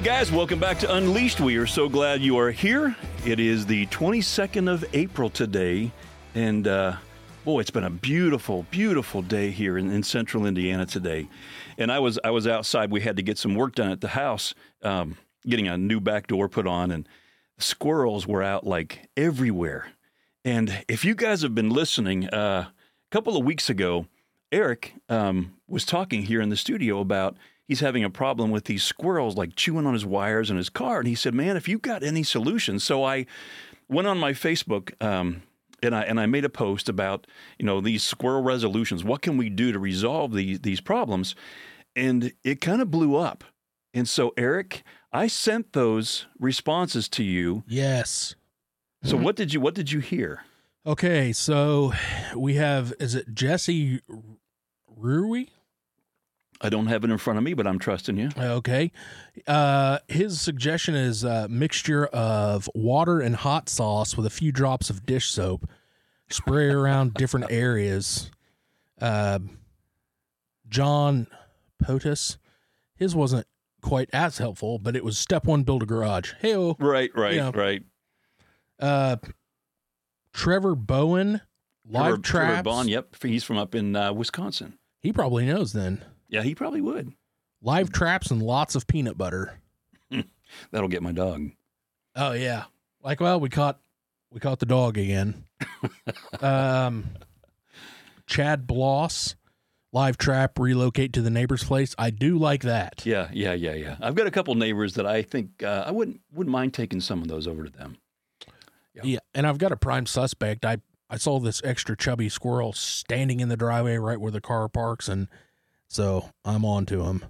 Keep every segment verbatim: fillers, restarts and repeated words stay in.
guys, welcome back to Unleashed. We are so glad you are here. It is the twenty-second of April today, and uh, boy, it's been a beautiful, beautiful day here in, in central Indiana today. And I was I was outside. We had to get some work done at the house, um, getting a new back door put on, and squirrels were out like everywhere. And if you guys have been listening, uh, a couple of weeks ago, Eric um, was talking here in the studio about he's having a problem with these squirrels like chewing on his wires in his car. And he said, man, if you've got any solutions. So I went on my Facebook um, and I and I made a post about, you know, these squirrel resolutions. What can we do to resolve these, these problems? And it kind of blew up. And so, Eric, I sent those responses to you. Yes. So what did you what did you hear? Okay, so we have, is it Jesse Rui? I don't have it in front of me, but I'm trusting you. Okay. Uh, his suggestion is a mixture of water and hot sauce with a few drops of dish soap. Spray around different areas. Uh, John Potus, his wasn't quite as helpful, but it was step one, build a garage. Hey-o. Right, right, you know. right. Uh, Trevor Bowen, live Trevor, traps. Trevor Bond, yep. He's from up in uh, Wisconsin. He probably knows then. Yeah, he probably would. Live traps and lots of peanut butter. That'll get my dog. Oh yeah. Like, well, we caught we caught the dog again. um, Chad Bloss, live trap, relocate to the neighbor's place. I do like that. Yeah, yeah, yeah, yeah. I've got a couple neighbors that I think uh, I wouldn't wouldn't mind taking some of those over to them. Yeah. yeah, and I've got a prime suspect. I I saw this extra chubby squirrel standing in the driveway right where the car parks, and so I'm on to him.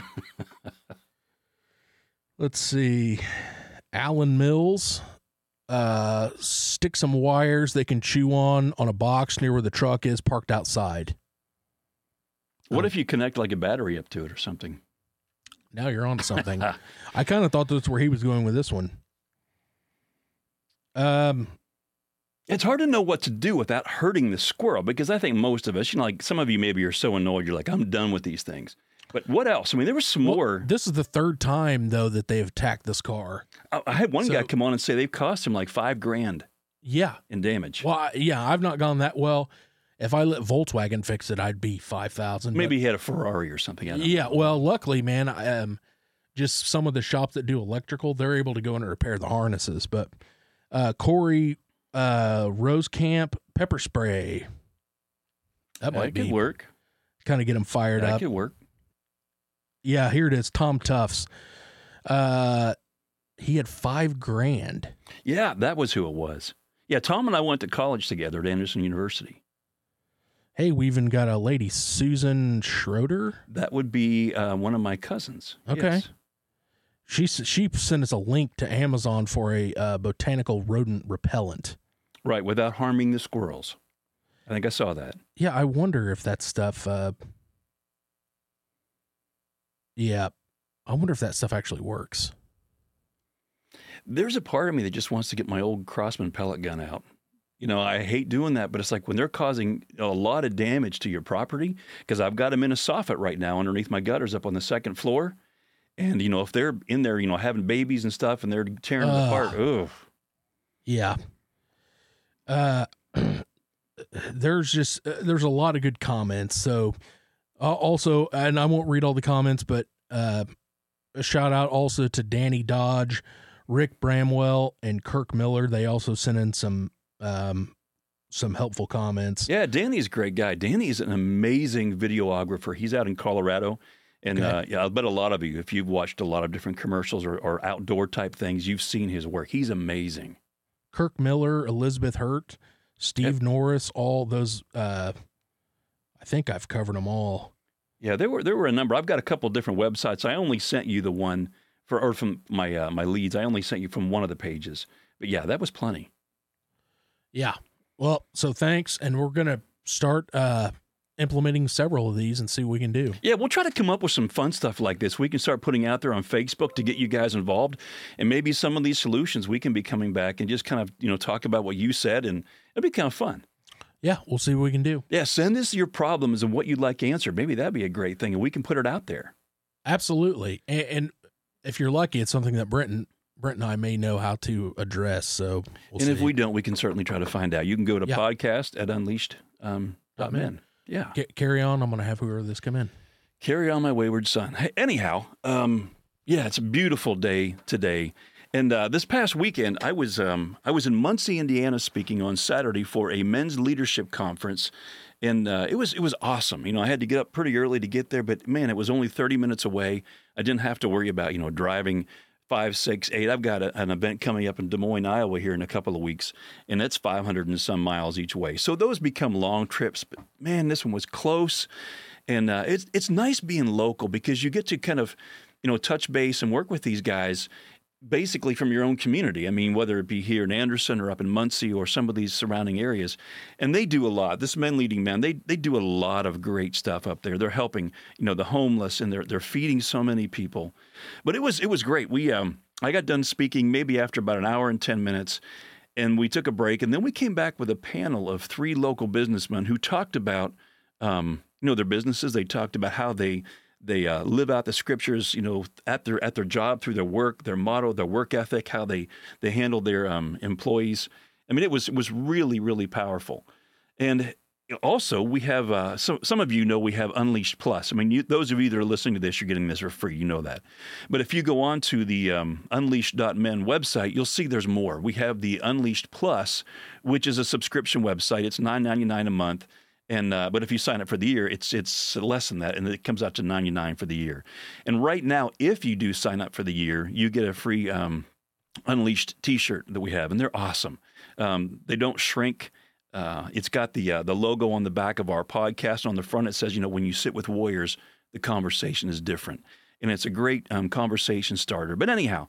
Let's see. Alan Mills, uh, stick some wires they can chew on on a box near where the truck is parked outside. What um, if you connect like a battery up to it or something? Now you're on to something. I kind of thought that's where he was going with this one. Um, It's hard to know what to do without hurting the squirrel, because I think most of us, you know, like some of you maybe are so annoyed, you're like, I'm done with these things. But what else? I mean, there was some well, more. This is the third time, though, that they've attacked this car. I, I had one So- guy come on and say they've cost him like five grand Yeah. in damage. Well, I, yeah, I've not gone that well. If I let Volkswagen fix it, I'd be five thousand. Maybe he had a Ferrari or something. I don't Yeah. know. Well, luckily, man, I, um, just some of the shops that do electrical, they're able to go in and repair the harnesses. But uh, Corey uh, Rosecamp pepper spray. That that might could be work. kind of get them fired That up. could work. Yeah, here it is. Tom Tufts. Uh, he had five grand. Yeah, that was who it was. Yeah, Tom and I went to college together at Anderson University. Hey, we even got a lady, Susan Schroeder. That would be uh, one of my cousins. Okay. Yes. She she sent us a link to Amazon for a uh, botanical rodent repellent. Right, without harming the squirrels. I think I saw that. Yeah, I wonder if that stuff. Uh, yeah, I wonder if that stuff actually works. There's a part of me that just wants to get my old Crossman pellet gun out. You know, I hate doing that, but it's like when they're causing a lot of damage to your property, because I've got them in a soffit right now underneath my gutters up on the second floor. And, you know, if they're in there, you know, having babies and stuff and they're tearing them Ugh. apart, ugh. Yeah. Uh, there's just uh, there's a lot of good comments. So uh, also, and I won't read all the comments, but uh, a shout out also to Danny Dodge, Rick Bramwell, and Kirk Miller. They also sent in some um, some helpful comments. Yeah, Danny's a great guy. Danny is an amazing videographer. He's out in Colorado. And Okay. uh, yeah, I bet a lot of you, if you've watched a lot of different commercials or, or outdoor type things, you've seen his work. He's amazing. Kirk Miller, Elizabeth Hurt, Steve Yep. Norris, all those. Uh, I think I've covered them all. Yeah, there were there were a number. I've got a couple different websites. I only sent you the one for, or from my uh, my leads. I only sent you from one of the pages. But yeah, that was plenty. Yeah. Well, so thanks, and we're gonna start uh, implementing several of these and see what we can do. Yeah, we'll try to come up with some fun stuff like this. We can start putting out there on Facebook to get you guys involved, and maybe some of these solutions we can be coming back and just kind of you know talk about what you said, and it'll be kind of fun. Yeah, we'll see what we can do. Yeah, send us your problems and what you'd like answered. Maybe that'd be a great thing, and we can put it out there. Absolutely. And, and if you're lucky, it's something that Brent and, Brent and I may know how to address. So, we'll and see. if we don't, we can certainly try to find out. You can go to Yeah. podcast at unleashed um, dot men. Yeah. C- carry on. I'm going to have whoever this come in. Carry on, my wayward son. Hey, anyhow, um, yeah, it's a beautiful day today. And uh, this past weekend, I was um, I was in Muncie, Indiana, speaking on Saturday for a men's leadership conference, and uh, it was it was awesome. You know, I had to get up pretty early to get there, but man, it was only thirty minutes away. I didn't have to worry about you know driving five, six, eight. I've got a, an event coming up in Des Moines, Iowa, here in a couple of weeks, and it's five hundred and some miles each way. So those become long trips. But man, this one was close, and uh, it's it's nice being local because you get to kind of you know touch base and work with these guys. Basically from your own community. I mean, whether it be here in Anderson or up in Muncie or some of these surrounding areas. And they do a lot. This Men Leading Men, they they do a lot of great stuff up there. They're helping, you know, the homeless, and they're they're feeding so many people. But it was it was great. We um I got done speaking maybe after about an hour and ten minutes, and we took a break, and then we came back with a panel of three local businessmen who talked about um, you know, their businesses. They talked about how they They uh, live out the scriptures, you know, at their at their job, through their work, their motto, their work ethic, how they they handle their um, employees. I mean, it was it was really really powerful. And also, we have uh, some some of you know we have Unleashed Plus. I mean, you, those of you that are listening to this, you're getting this for free. You know that. But if you go on to the um, unleashed dot men website, you'll see there's more. We have the Unleashed Plus, which is a subscription website. It's nine ninety-nine a month. And uh, but if you sign up for the year, it's it's less than that, and it comes out to ninety-nine for the year. And right now, if you do sign up for the year, you get a free um, Unleashed T-shirt that we have, and they're awesome. Um, they don't shrink. Uh, it's got the uh, the logo on the back of our podcast. On the front, it says, you know, when you sit with warriors, the conversation is different, and it's a great um, conversation starter. But anyhow.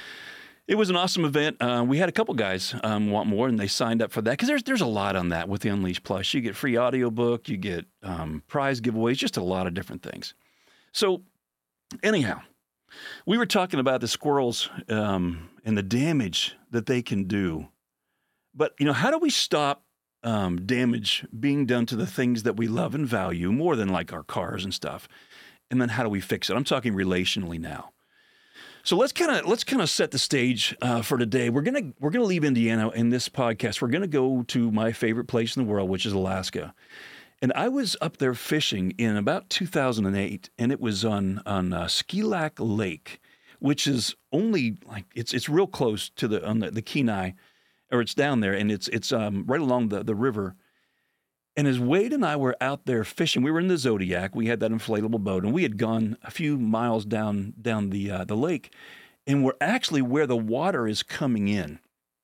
It was an awesome event. Uh, we had a couple guys um, want more, and they signed up for that because there's there's a lot on that with the Unleashed Plus. You get free audiobook, you get um, prize giveaways, just a lot of different things. So anyhow, we were talking about the squirrels um, and the damage that they can do. But, you know, how do we stop um, damage being done to the things that we love and value more than like our cars and stuff? And then how do we fix it? I'm talking relationally now. So let's kind of let's kind of set the stage uh, for today. We're gonna we're gonna leave Indiana in this podcast. We're gonna go to my favorite place in the world, which is Alaska. And I was up there fishing in about two thousand eight, and it was on on uh, Ski Lac Lake, which is only like it's it's real close to the on the, the Kenai, or it's down there, and it's it's um, right along the the river. And as Wade and I were out there fishing, we were in the Zodiac. We had that inflatable boat, and we had gone a few miles down down the uh, the lake, and we're actually where the water is coming in.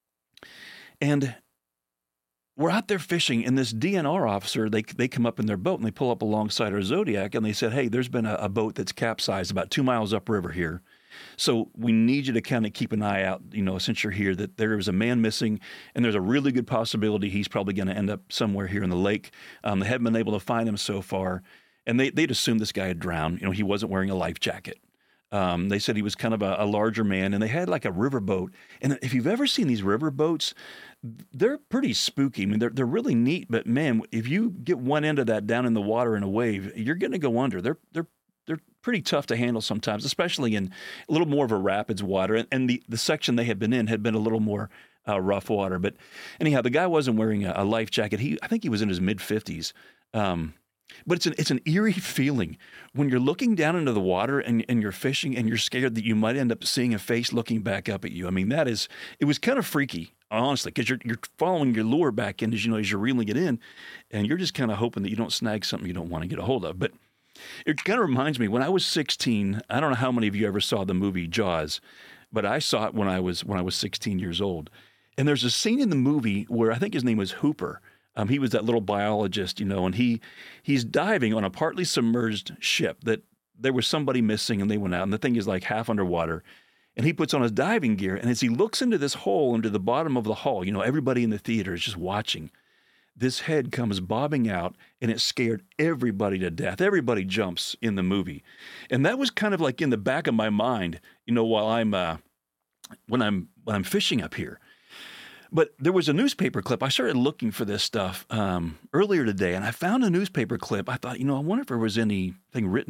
And we're out there fishing, and this D N R officer, they they come up in their boat, and they pull up alongside our Zodiac, and they said, hey, there's been a, a boat that's capsized about two miles upriver here. So we need you to kind of keep an eye out, you know, since you're here, that there is a man missing, and there's a really good possibility he's probably going to end up somewhere here in the lake. Um, they haven't been able to find him so far, and they, they'd assumed this guy had drowned. You know, he wasn't wearing a life jacket. Um, they said he was kind of a, a larger man, and they had like a river boat. And if you've ever seen these river boats, they're pretty spooky. I mean, they're they're really neat, but man, if you get one end of that down in the water in a wave, you're going to go under. They're they're they're pretty tough to handle sometimes, especially in a little more of a rapids water. And, and the, the section they had been in had been a little more uh, rough water. But anyhow, the guy wasn't wearing a, a life jacket. He, I think he was in his mid fifties. Um, but it's an it's an eerie feeling when you're looking down into the water and, and you're fishing and you're scared that you might end up seeing a face looking back up at you. I mean, that is, it was kind of freaky, honestly, because you're you're following your lure back in as you know as you're reeling it in, and you're just kind of hoping that you don't snag something you don't want to get a hold of. But it kind of reminds me, when I was sixteen, I don't know how many of you ever saw the movie Jaws, but I saw it when I was when I was sixteen years old. And there's a scene in the movie where I think his name was Hooper. Um, he was that little biologist, you know, and he he's diving on a partly submerged ship that there was somebody missing, and they went out, and the thing is like half underwater. And he puts on his diving gear, and as he looks into this hole into the bottom of the hull, you know, everybody in the theater is just watching. This head comes bobbing out, and it scared everybody to death. Everybody jumps in the movie. And that was kind of like in the back of my mind, you know, while I'm, uh, when I'm, when I'm fishing up here. But there was a newspaper clip. I started looking for this stuff um, earlier today, and I found a newspaper clip. I thought, you know, I wonder if there was anything written about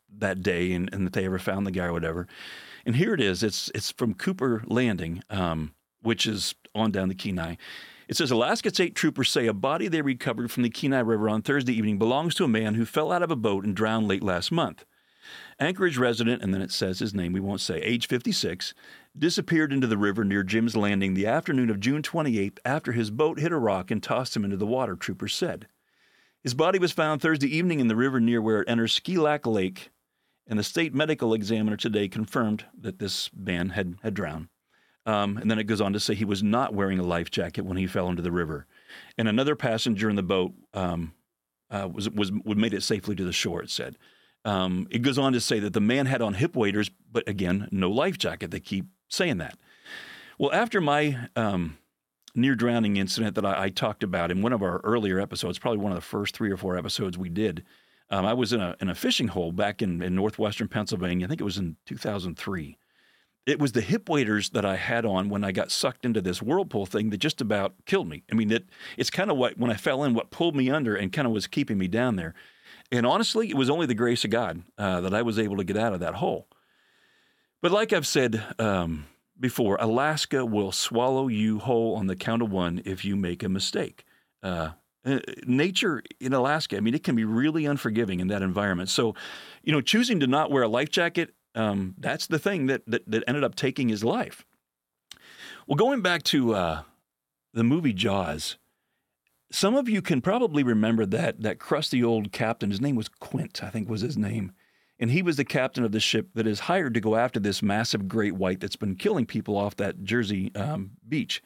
that day and, and that they ever found the guy or whatever. And here it is. It's it's from Cooper Landing, um, which is on down the Kenai. It says, Alaska State troopers say a body they recovered from the Kenai River on Thursday evening belongs to a man who fell out of a boat and drowned late last month. Anchorage resident, and then it says his name, we won't say, age fifty-six, disappeared into the river near Jim's Landing the afternoon of June twenty-eighth after his boat hit a rock and tossed him into the water, troopers said. His body was found Thursday evening in the river near where it enters Ski Lac Lake, and the state medical examiner today confirmed that this man had, had drowned. Um, and then it goes on to say he was not wearing a life jacket when he fell into the river. And another passenger in the boat um, uh, was, was made it safely to the shore, it said. Um, it goes on to say that the man had on hip waders, but again, no life jacket. They keep saying that. Well, after my um, near drowning incident that I, I talked about in one of our earlier episodes, probably one of the first three or four episodes we did, um, I was in a, in a fishing hole back in, in northwestern Pennsylvania. I think it was in two thousand three. It was the hip waders that I had on when I got sucked into this whirlpool thing that just about killed me. I mean, it, it's kind of what, when I fell in, what pulled me under and kind of was keeping me down there. And honestly, it was only the grace of God uh, that I was able to get out of that hole. But like I've said um, before, Alaska will swallow you whole on the count of one if you make a mistake. Uh, nature in Alaska, I mean, it can be really unforgiving in that environment. So, you know, choosing to not wear a life jacket, Um, that's the thing that, that that ended up taking his life. Well, going back to uh, the movie Jaws, some of you can probably remember that that crusty old captain. His name was Quint, I think was his name. And he was the captain of the ship that is hired to go after this massive great white that's been killing people off that Jersey um, beach.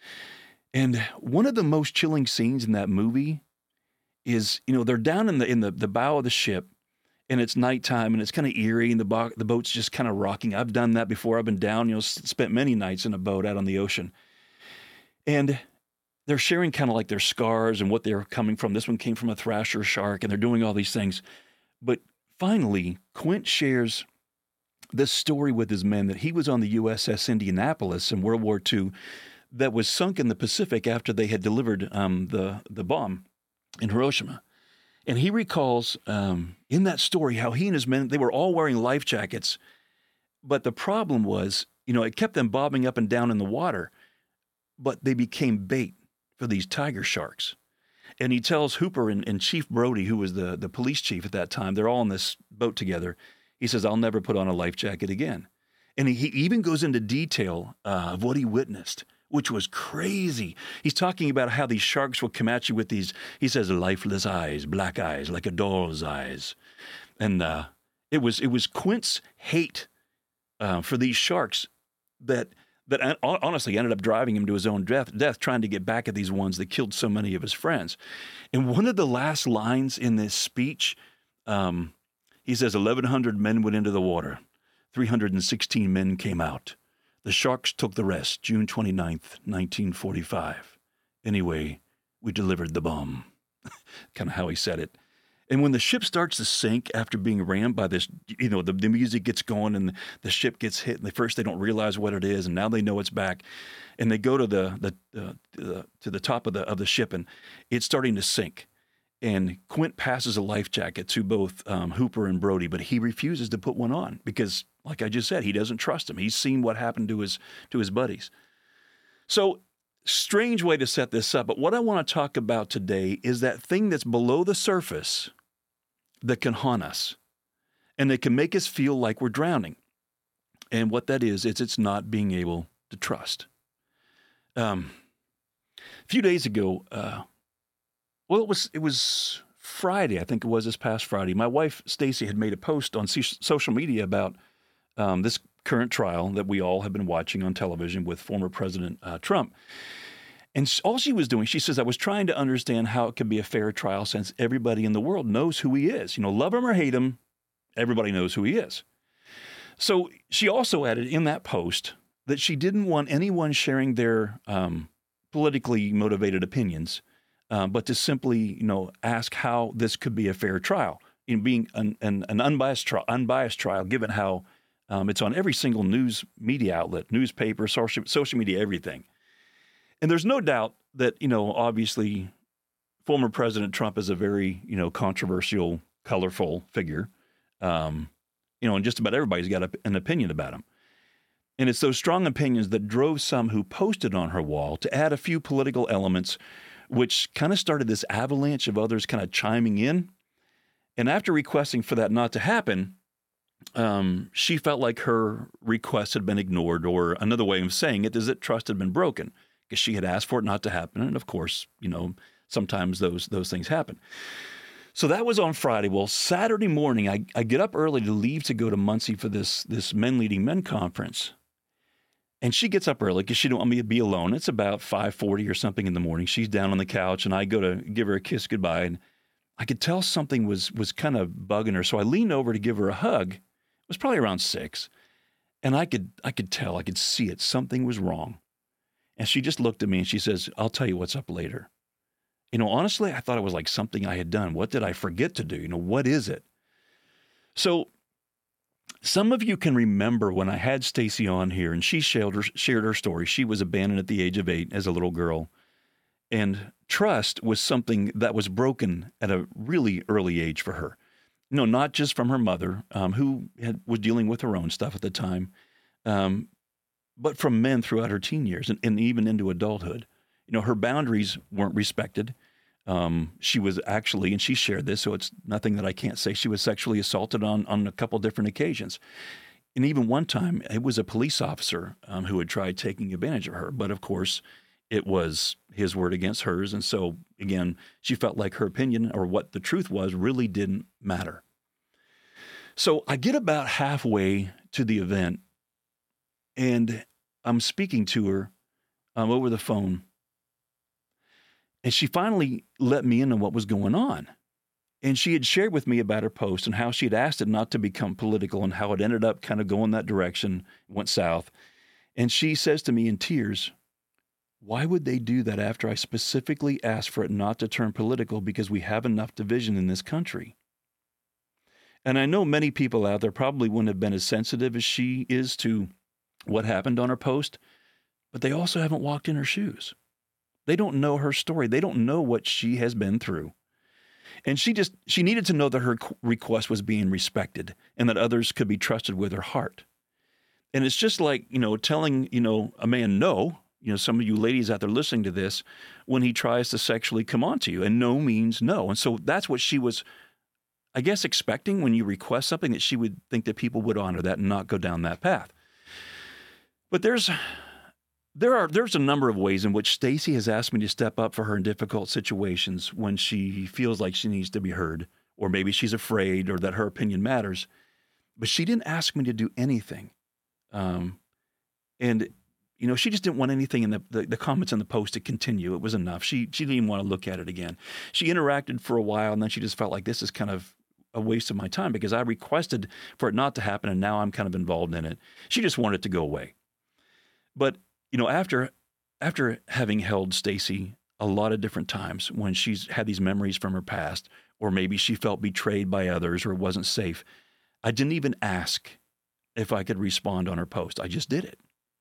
And one of the most chilling scenes in that movie is, you know, they're down in the in the, the bow of the ship, and it's nighttime, and it's kind of eerie, and the, bo- the boat's just kind of rocking. I've done that before. I've been down, you know, s- spent many nights in a boat out on the ocean. And they're sharing kind of like their scars and what they're coming from. This one came from a thrasher shark, and they're doing all these things. But finally, Quint shares this story with his men that he was on the U S S Indianapolis in World War Two that was sunk in the Pacific after they had delivered um, the, the bomb in Hiroshima. And he recalls um, in that story how he and his men, they were all wearing life jackets. But the problem was, you know, it kept them bobbing up and down in the water, but they became bait for these tiger sharks. And he tells Hooper and, and Chief Brody, who was the, the police chief at that time, they're all on this boat together. He says, I'll never put on a life jacket again. And he, he even goes into detail uh, of what he witnessed, which was crazy. He's talking about how these sharks will come at you with these, he says, lifeless eyes, black eyes, like a doll's eyes. And uh, it was it was Quint's hate uh, for these sharks that that honestly ended up driving him to his own death, death, trying to get back at these ones that killed so many of his friends. And one of the last lines in this speech, um, he says, eleven hundred men went into the water. three hundred sixteen men came out. The sharks took the rest, June twenty-ninth, nineteen forty-five. Anyway, we delivered the bomb. Kind of how he said it. And when the ship starts to sink after being rammed by this, you know, the, the music gets going and the ship gets hit, and at first they don't realize what it is, and now they know it's back. And they go to the, the, uh, the to the top of the of the ship, and it's starting to sink. And Quint passes a life jacket to both um, Hooper and Brody, but he refuses to put one on because, like I just said, he doesn't trust him. He's seen what happened to his to his buddies. So, strange way to set this up, but what I want to talk about today is that thing that's below the surface that can haunt us, and that can make us feel like we're drowning. And what that is, is it's not being able to trust. Um, a few days ago, uh, well, it was it was Friday, I think it was this past Friday. My wife, Stacy, had made a post on c- social media about um, this current trial that we all have been watching on television with former President uh, Trump. And all she was doing, she says, I was trying to understand how it could be a fair trial since everybody in the world knows who he is. You know, love him or hate him, everybody knows who he is. So she also added in that post that she didn't want anyone sharing their um, politically motivated opinions, uh, but to simply, you know, ask how this could be a fair trial, you know, being an, an, an unbiased trial, unbiased trial, given how um, it's on every single news media outlet, newspaper, social, social media, everything. And there's no doubt that, you know, obviously former President Trump is a very, you know, controversial, colorful figure. Um, you know, and just about everybody's got a, an opinion about him. And it's those strong opinions that drove some who posted on her wall to add a few political elements, which kind of started this avalanche of others kind of chiming in. And after requesting for that not to happen, um, she felt like her request had been ignored, or another way of saying it is that trust had been broken because she had asked for it not to happen. And of course, you know, sometimes those those things happen. So that was on Friday. Well, Saturday morning, I, I get up early to leave to go to Muncie for this, this Men Leading Men conference. And she gets up early because she didn't want me to be alone. It's about five forty or something in the morning. She's down on the couch, and I go to give her a kiss goodbye. And I could tell something was was kind of bugging her. So I leaned over to give her a hug. It was probably around six. And I could I could tell, I could see it. Something was wrong. And she just looked at me and she says, "I'll tell you what's up later." You know, honestly, I thought it was like something I had done. What did I forget to do? You know, what is it? So some of you can remember when I had Stacy on here and she shared her, shared her story. She was abandoned at the age of eight as a little girl. And trust was something that was broken at a really early age for her. You know, not just from her mother, um, who had, was dealing with her own stuff at the time, um, but from men throughout her teen years and, and even into adulthood. You know, her boundaries weren't respected. Um, she was actually, and she shared this, so it's nothing that I can't say, she was sexually assaulted on, on a couple different occasions. And even one time, it was a police officer um, who had tried taking advantage of her. But of course, it was his word against hers. And so, again, she felt like her opinion or what the truth was really didn't matter. So I get about halfway to the event, and I'm speaking to her um, over the phone. And she finally let me in on what was going on. And she had shared with me about her post and how she had asked it not to become political and how it ended up kind of going that direction, went south. And she says to me in tears, "Why would they do that after I specifically asked for it not to turn political because we have enough division in this country?" And I know many people out there probably wouldn't have been as sensitive as she is to what happened on her post, but they also haven't walked in her shoes. They don't know her story. They don't know what she has been through. And she just, she needed to know that her request was being respected and that others could be trusted with her heart. And it's just like, you know, telling, you know, a man no, you know, some of you ladies out there listening to this, when he tries to sexually come on to you, and no means no. And so that's what she was, I guess, expecting when you request something, that she would think that people would honor that and not go down that path. But there's... There are there's a number of ways in which Stacy has asked me to step up for her in difficult situations when she feels like she needs to be heard, or maybe she's afraid, or that her opinion matters. But she didn't ask me to do anything. Um, and, you know, she just didn't want anything in the, the, the comments in the post to continue. It was enough. She, she didn't even want to look at it again. She interacted for a while, and then she just felt like this is kind of a waste of my time because I requested for it not to happen, and now I'm kind of involved in it. She just wanted it to go away. But you know, after after having held Stacy a lot of different times when she's had these memories from her past, or maybe she felt betrayed by others or wasn't safe, I didn't even ask if I could respond on her post. I just did it.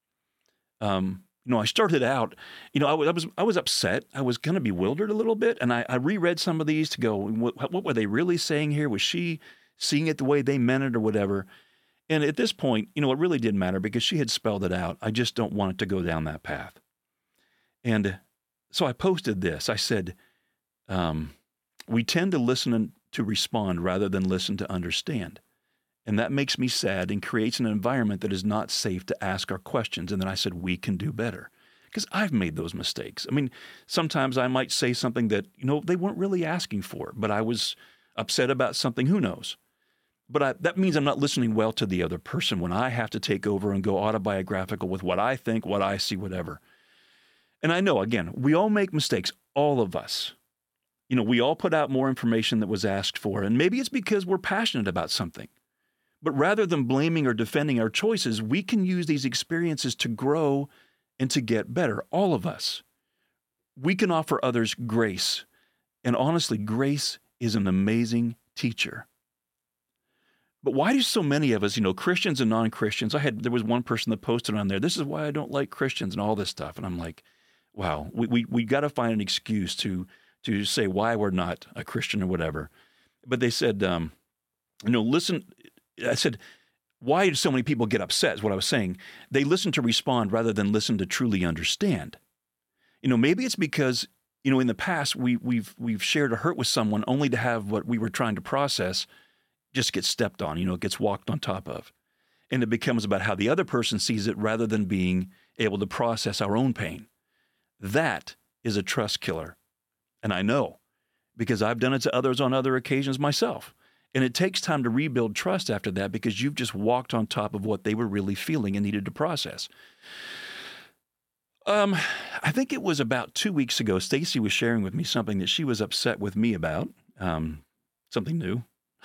Um, you know, I started out, you know, I was I was, I was upset. I was kind of bewildered a little bit, and I, I reread some of these to go, what, what were they really saying here? Was she seeing it the way they meant it or whatever? And at this point, you know, it really didn't matter because she had spelled it out. I just don't want it to go down that path. And so I posted this. I said, um, we tend to listen to respond rather than listen to understand. And that makes me sad and creates an environment that is not safe to ask our questions. And then I said, we can do better. Because I've made those mistakes. I mean, sometimes I might say something that, you know, they weren't really asking for, but I was upset about something, who knows? But I, that means I'm not listening well to the other person when I have to take over and go autobiographical with what I think, what I see, whatever. And I know, again, we all make mistakes, all of us. You know, we all put out more information that was asked for, and maybe it's because we're passionate about something. But rather than blaming or defending our choices, we can use these experiences to grow and to get better, all of us. We can offer others grace. And honestly, grace is an amazing teacher. But why do so many of us, you know, Christians and non-Christians, I had, there was one person that posted on there, this is why I don't like Christians and all this stuff. And I'm like, wow, we we, we got to find an excuse to to say why we're not a Christian or whatever. But they said, um, you know, listen, I said, why do so many people get upset is what I was saying. They listen to respond rather than listen to truly understand. You know, maybe it's because, you know, in the past, we, we've we've shared a hurt with someone only to have what we were trying to process just get stepped on, you know, it gets walked on top of. And it becomes about how the other person sees it rather than being able to process our own pain. That is a trust killer. And I know, because I've done it to others on other occasions myself. And it takes time to rebuild trust after that because you've just walked on top of what they were really feeling and needed to process. Um, I think it was about two weeks ago, Stacy was sharing with me something that she was upset with me about, um, something new.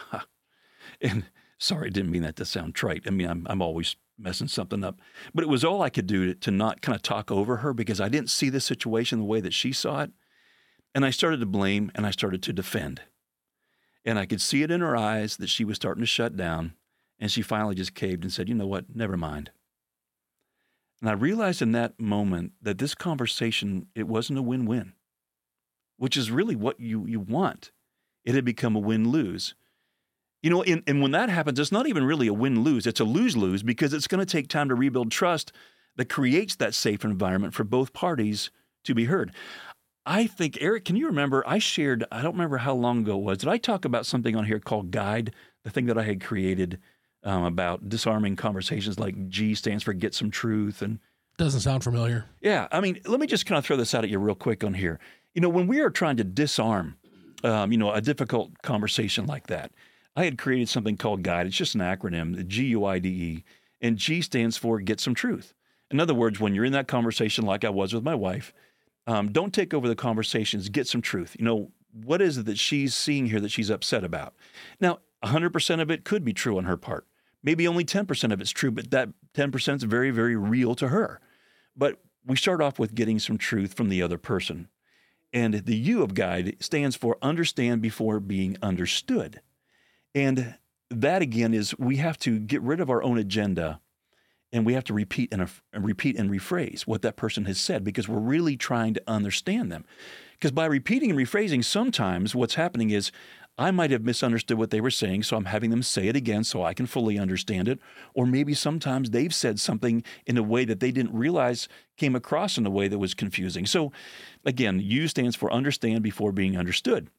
And sorry, I didn't mean that to sound trite. I mean, I'm I'm always messing something up. But it was all I could do to, to not kind of talk over her because I didn't see the situation the way that she saw it. And I started to blame and I started to defend. And I could see it in her eyes that she was starting to shut down. And she finally just caved and said, you know what, never mind. And I realized in that moment that this conversation, it wasn't a win-win, which is really what you, you want. It had become a win-lose. You know, and, and when that happens, it's not even really a win-lose. It's a lose-lose because it's going to take time to rebuild trust that creates that safe environment for both parties to be heard. I think, Eric, can you remember, I shared, I don't remember how long ago it was, did I talk about something on here called Guide, the thing that I had created um, about disarming conversations, like G stands for Get Some Truth. And doesn't sound familiar. Yeah, I mean, let me just kind of throw this out at you real quick on here. You know, when we are trying to disarm, um, you know, a difficult conversation like that, I had created something called Guide. It's just an acronym, G U I D E, and G stands for Get Some Truth. In other words, when you're in that conversation like I was with my wife, um, don't take over the conversations, get some truth. You know, what is it that she's seeing here that she's upset about? Now, one hundred percent of it could be true on her part. Maybe only ten percent of it's true, but that ten percent is very, very real to her. But we start off with getting some truth from the other person. And the U of Guide stands for understand before being understood. And that, again, is we have to get rid of our own agenda and we have to repeat and, uh, repeat and rephrase what that person has said because we're really trying to understand them. Because by repeating and rephrasing, sometimes what's happening is I might have misunderstood what they were saying, so I'm having them say it again so I can fully understand it. Or maybe sometimes they've said something in a way that they didn't realize came across in a way that was confusing. So again, U stands for understand before being understood.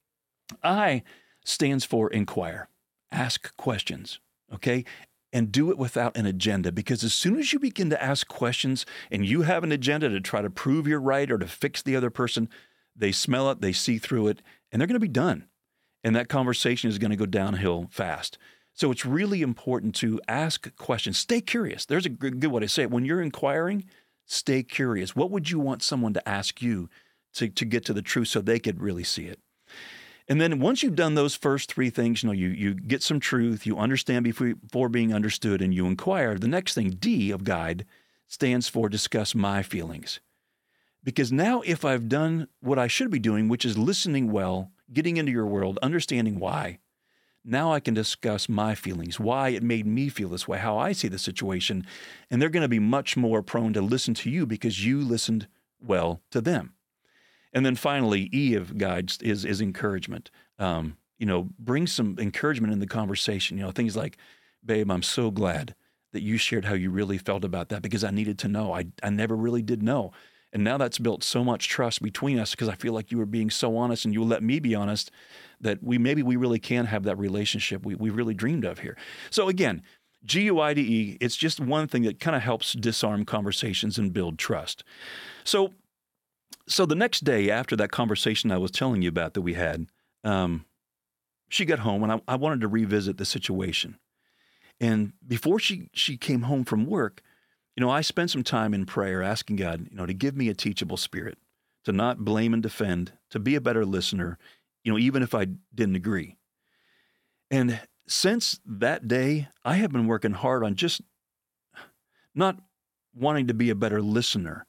I stands for inquire. Ask questions, okay? And do it without an agenda because as soon as you begin to ask questions and you have an agenda to try to prove you're right or to fix the other person, they smell it, they see through it, and they're going to be done. And that conversation is going to go downhill fast. So it's really important to ask questions. Stay curious. There's a good way to say it. When you're inquiring, stay curious. What would you want someone to ask you to, to get to the truth so they could really see it? And then once you've done those first three things, you know, you you get some truth, you understand before, before being understood, and you inquire. The next thing, D of Guide, stands for discuss my feelings. Because now if I've done what I should be doing, which is listening well, getting into your world, understanding why, now I can discuss my feelings, why it made me feel this way, how I see the situation, and they're going to be much more prone to listen to you because you listened well to them. And then finally, E of Guides is is encouragement. Um, you know, bring some encouragement in the conversation. You know, things like, babe, I'm so glad that you shared how you really felt about that because I needed to know. I, I never really did know. And now that's built so much trust between us because I feel like you were being so honest and you let me be honest that we maybe we really can have that relationship we, we really dreamed of here. So again, G U I D E, it's just one thing that kind of helps disarm conversations and build trust. So So the next day after that conversation I was telling you about that we had, um, she got home and I, I wanted to revisit the situation. And before she, she came home from work, you know, I spent some time in prayer asking God, you know, to give me a teachable spirit, to not blame and defend, to be a better listener, you know, even if I didn't agree. And since that day, I have been working hard on just not wanting to be a better listener,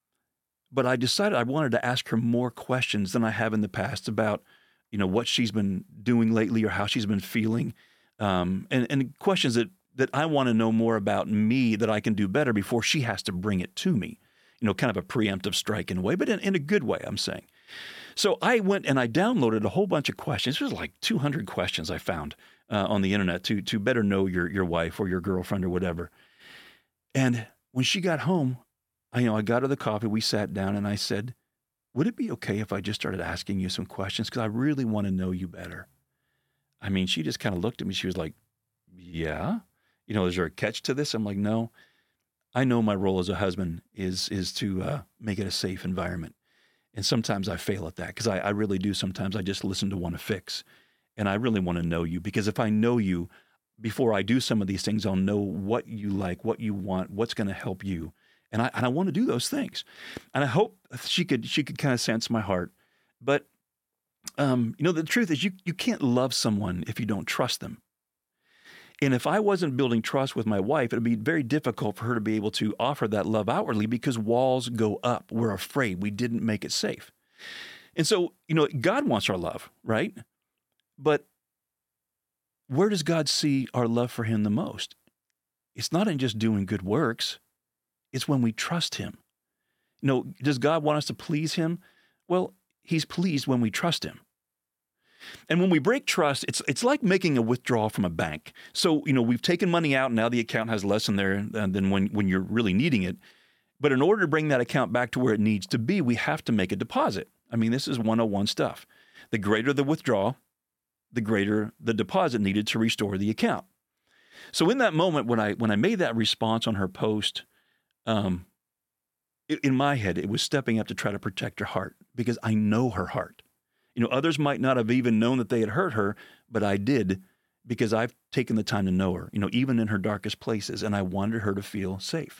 but I decided I wanted to ask her more questions than I have in the past about, you know, what she's been doing lately or how she's been feeling, um, and, and questions that, that I want to know more about me that I can do better before she has to bring it to me. You know, kind of a preemptive strike in a way, but in, in a good way, I'm saying. So I went and I downloaded a whole bunch of questions. It was like two hundred questions I found uh, on the internet to to better know your your wife or your girlfriend or whatever. And when she got home, I you know I got her the coffee. We sat down, and I said, "Would it be okay if I just started asking you some questions? Because I really want to know you better." I mean, she just kind of looked at me. She was like, "Yeah, you know, is there a catch to this?" I'm like, "No, I know my role as a husband is is to uh, make it a safe environment." And sometimes I fail at that because I, I really do. Sometimes I just listen to want to fix. And I really want to know you, because if I know you, before I do some of these things, I'll know what you like, what you want, what's going to help you. And I and I want to do those things. And I hope she could she could kind of sense my heart. But, um, you know, the truth is you you can't love someone if you don't trust them. And if I wasn't building trust with my wife, it would be very difficult for her to be able to offer that love outwardly, because walls go up. We're afraid. We didn't make it safe. And so, you know, God wants our love, right? But where does God see our love for him the most? It's not in just doing good works. It's when we trust him. You know, does God want us to please him? Well, he's pleased when we trust him. And when we break trust, it's it's like making a withdrawal from a bank. So, you know, we've taken money out, and now the account has less in there than when, when you're really needing it. But in order to bring that account back to where it needs to be, we have to make a deposit. I mean, this is one oh one stuff. The greater the withdrawal, the greater the deposit needed to restore the account. So in that moment, when I when I made that response on her post, um, in my head, it was stepping up to try to protect her heart, because I know her heart. You know, others might not have even known that they had hurt her, but I did, because I've taken the time to know her, you know, even in her darkest places, and I wanted her to feel safe.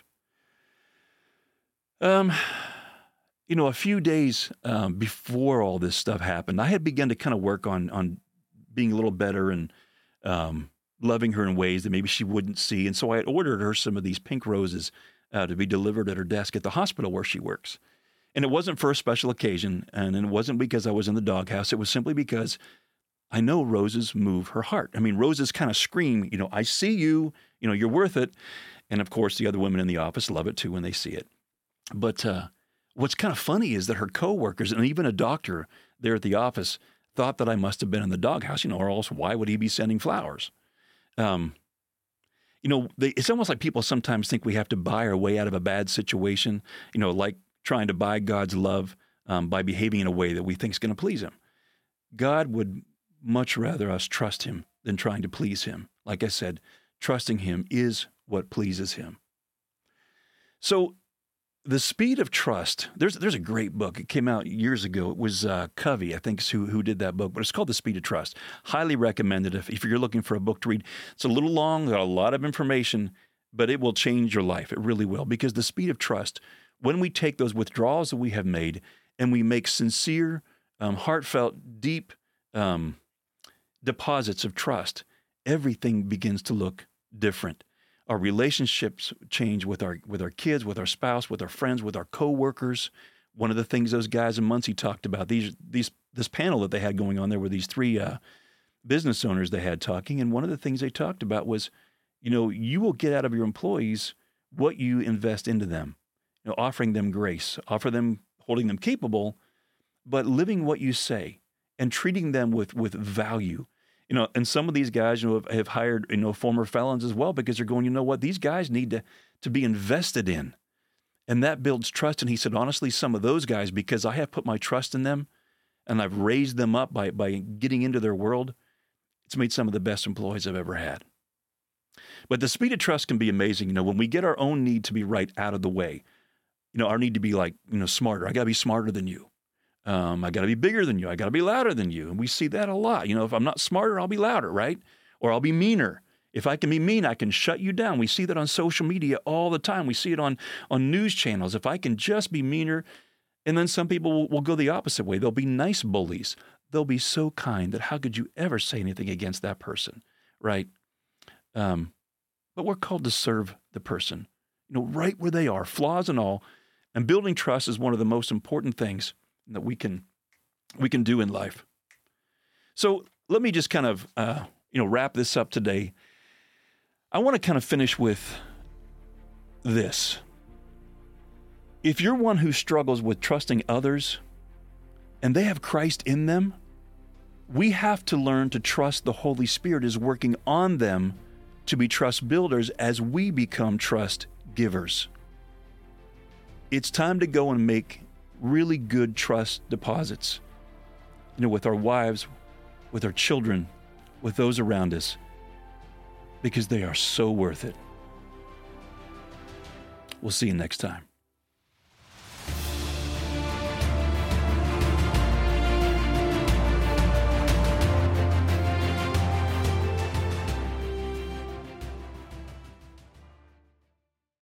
Um, you know, a few days um, before all this stuff happened, I had begun to kind of work on on being a little better and um, loving her in ways that maybe she wouldn't see. And so I had ordered her some of these pink roses uh, to be delivered at her desk at the hospital where she works. And it wasn't for a special occasion, and it wasn't because I was in the doghouse. It was simply because I know roses move her heart. I mean, roses kind of scream, you know, I see you, you know, you're worth it. And of course, the other women in the office love it too when they see it. But uh, what's kind of funny is that her coworkers and even a doctor there at the office thought that I must have been in the doghouse, you know, or else why would he be sending flowers? Um, you know, they, it's almost like people sometimes think we have to buy our way out of a bad situation, you know, like trying to buy God's love um, by behaving in a way that we think is going to please him. God would much rather us trust him than trying to please him. Like I said, trusting him is what pleases him. So the speed of trust, there's there's a great book. It came out years ago. It was uh, Covey, I think, is who, who did that book, but it's called The Speed of Trust. Highly recommended if, if you're looking for a book to read. It's a little long, got a lot of information, but it will change your life. It really will, because the speed of trust, when we take those withdrawals that we have made and we make sincere, um, heartfelt, deep um, deposits of trust, everything begins to look different. Our relationships change with our with our kids, with our spouse, with our friends, with our coworkers. One of the things those guys in Muncie talked about, these these this panel that they had going on there were these three uh, business owners they had talking, and one of the things they talked about was, you know, you will get out of your employees what you invest into them. You know, offering them grace, offer them, holding them capable, but living what you say and treating them with with value. You know, and some of these guys, you know, have, have hired, you know, former felons as well, because they're going, you know what, these guys need to, to be invested in. And that builds trust. And he said, honestly, some of those guys, because I have put my trust in them and I've raised them up by, by getting into their world, it's made some of the best employees I've ever had. But the speed of trust can be amazing. You know, when we get our own need to be right out of the way, you know, our need to be like, you know, smarter. I got to be smarter than you. Um, I got to be bigger than you. I got to be louder than you. And we see that a lot. You know, if I'm not smarter, I'll be louder, right? Or I'll be meaner. If I can be mean, I can shut you down. We see that on social media all the time. We see it on, on news channels. If I can just be meaner, and then some people will, will go the opposite way. They'll be nice bullies. They'll be so kind that how could you ever say anything against that person, right? Um, but we're called to serve the person, you know, right where they are, flaws and all. And building trust is one of the most important things that we can we can do in life. So let me just kind of uh, you know wrap this up today. I want to kind of finish with this. If you're one who struggles with trusting others and they have Christ in them, we have to learn to trust the Holy Spirit is working on them to be trust builders as we become trust givers. It's time to go and make really good trust deposits, you know, with our wives, with our children, with those around us, because they are so worth it. We'll see you next time.